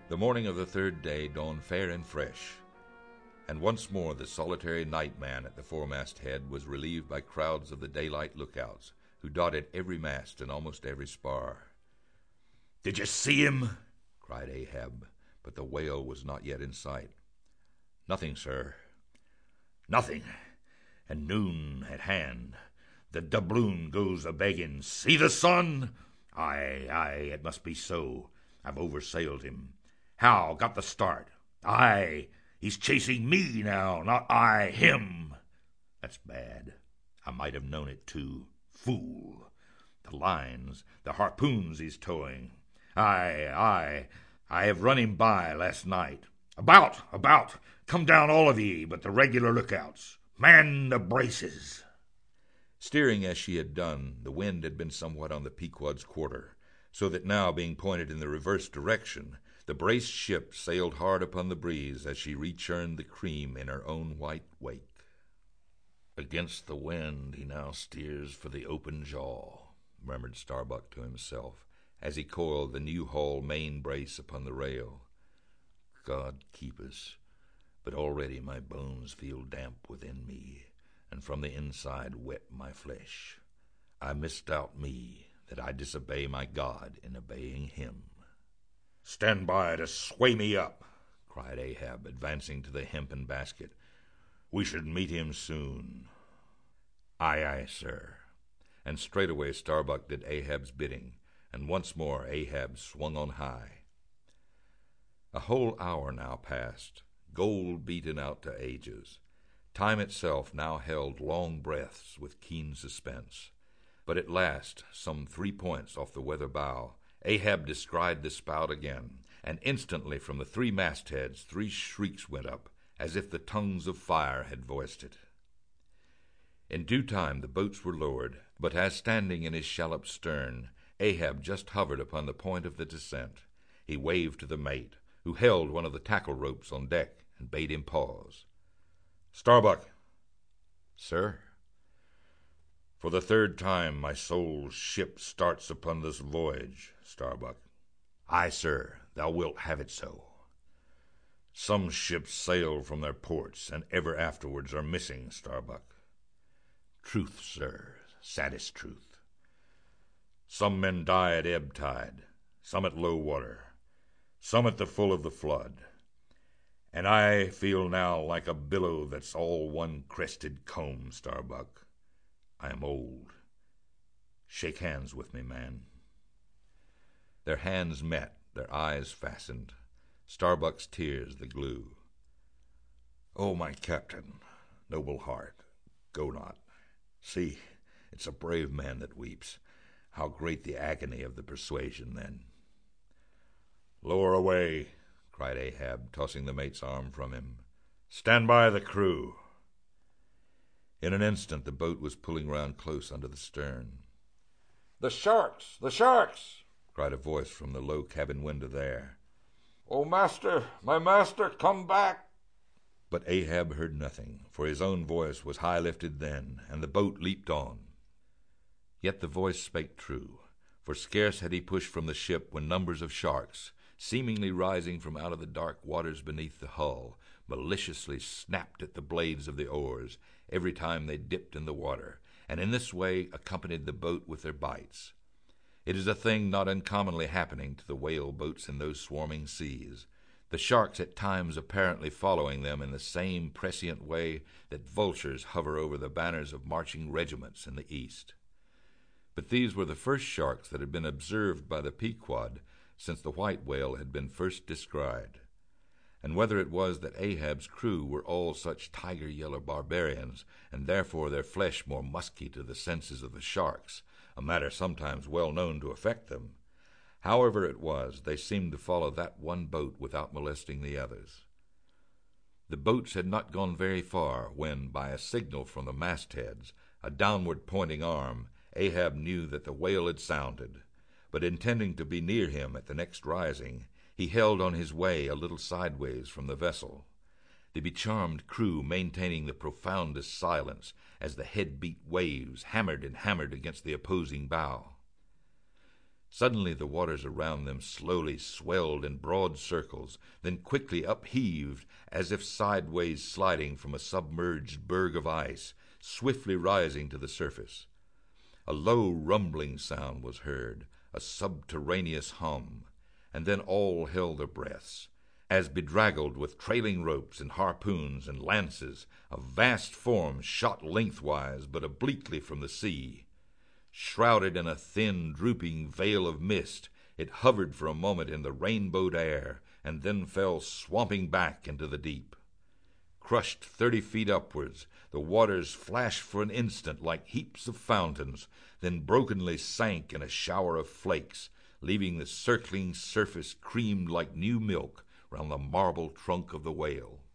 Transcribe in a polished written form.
The morning of the third day dawned fair and fresh, and once more the solitary nightman at the foremast head was relieved by crowds of the daylight lookouts, who dotted every mast and almost every spar. "Did you see him?" cried Ahab, but the whale was not yet in sight. "Nothing, sir." "Nothing, and noon at hand. The doubloon goes a-begging, 'See the sun?' Aye, it must be so. I've oversailed him. How got the start? Aye, he's chasing me now, not I him. That's bad. I might have known it too. Fool. The lines, the harpoons he's towing. Aye, I have run him by last night. About! Come down all of ye, but the regular lookouts. Man the braces." Steering as she had done, the wind had been somewhat on the Pequod's quarter, so that now, being pointed in the reverse direction, the braced ship sailed hard upon the breeze as she rechurned the cream in her own white wake. "Against the wind he now steers for the open jaw," murmured Starbuck to himself, as he coiled the new haul main brace upon the rail. "God keep us, but already my bones feel damp within me, and from the inside wet my flesh. I misdoubt me that I disobey my God in obeying him." "Stand by to sway me up," cried Ahab, advancing to the hempen basket. "We should meet him soon." Aye, sir." And straightway Starbuck did Ahab's bidding, and once more Ahab swung on high. A whole hour now passed, gold beaten out to ages. Time itself now held long breaths with keen suspense. But at last, some 3 points off the weather bow, Ahab descried the spout again, and instantly from the 3 mastheads 3 shrieks went up, as if the tongues of fire had voiced it. In due time the boats were lowered, but as standing in his shallop's stern, Ahab just hovered upon the point of the descent, he waved to the mate, who held one of the tackle ropes on deck, and bade him pause. "Starbuck." "Sir?" "For the 3rd time my soul's ship starts upon this voyage, Starbuck." "Aye, sir, thou wilt have it so." "Some ships sail from their ports, and ever afterwards are missing, Starbuck." "Truth, sir, saddest truth." "Some men die at ebb tide, some at low water, some at the full of the flood. And I feel now like a billow that's all one crested comb, Starbuck. I am old. Shake hands with me, man." Their hands met, their eyes fastened, Starbuck's tears the glue. "Oh, my captain, noble heart, go not. See, it's a brave man that weeps. How great the agony of the persuasion then." "Lower away," cried Ahab, tossing the mate's arm from him. "Stand by the crew." In an instant the boat was pulling round close under the stern. "The sharks! The sharks!" cried a voice from the low cabin window there. "Oh, master, my master, come back!" But Ahab heard nothing, for his own voice was high lifted then, and the boat leaped on. Yet the voice spake true, for scarce had he pushed from the ship when numbers of sharks, seemingly rising from out of the dark waters beneath the hull, maliciously snapped at the blades of the oars every time they dipped in the water, and in this way accompanied the boat with their bites. It is a thing not uncommonly happening to the whale boats in those swarming seas, the sharks at times apparently following them in the same prescient way that vultures hover over the banners of marching regiments in the east. But these were the first sharks that had been observed by the Pequod since the white whale had been first descried. And whether it was that Ahab's crew were all such tiger-yellow barbarians, and therefore their flesh more musky to the senses of the sharks, a matter sometimes well known to affect them, however it was, they seemed to follow that one boat without molesting the others. The boats had not gone very far when, by a signal from the mastheads, a downward-pointing arm, Ahab knew that the whale had sounded, but intending to be near him at the next rising, he held on his way a little sideways from the vessel, the becharmed crew maintaining the profoundest silence as the head-beat waves hammered and hammered against the opposing bow. Suddenly the waters around them slowly swelled in broad circles, then quickly upheaved as if sideways sliding from a submerged berg of ice, swiftly rising to the surface. A low rumbling sound was heard, a subterraneous hum, and then all held their breaths, as, bedraggled with trailing ropes and harpoons and lances, a vast form shot lengthwise but obliquely from the sea. Shrouded in a thin, drooping veil of mist, it hovered for a moment in the rainbowed air and then fell swamping back into the deep. Crushed 30 feet upwards, the waters flashed for an instant like heaps of fountains, then brokenly sank in a shower of flakes, leaving the circling surface creamed like new milk round the marble trunk of the whale.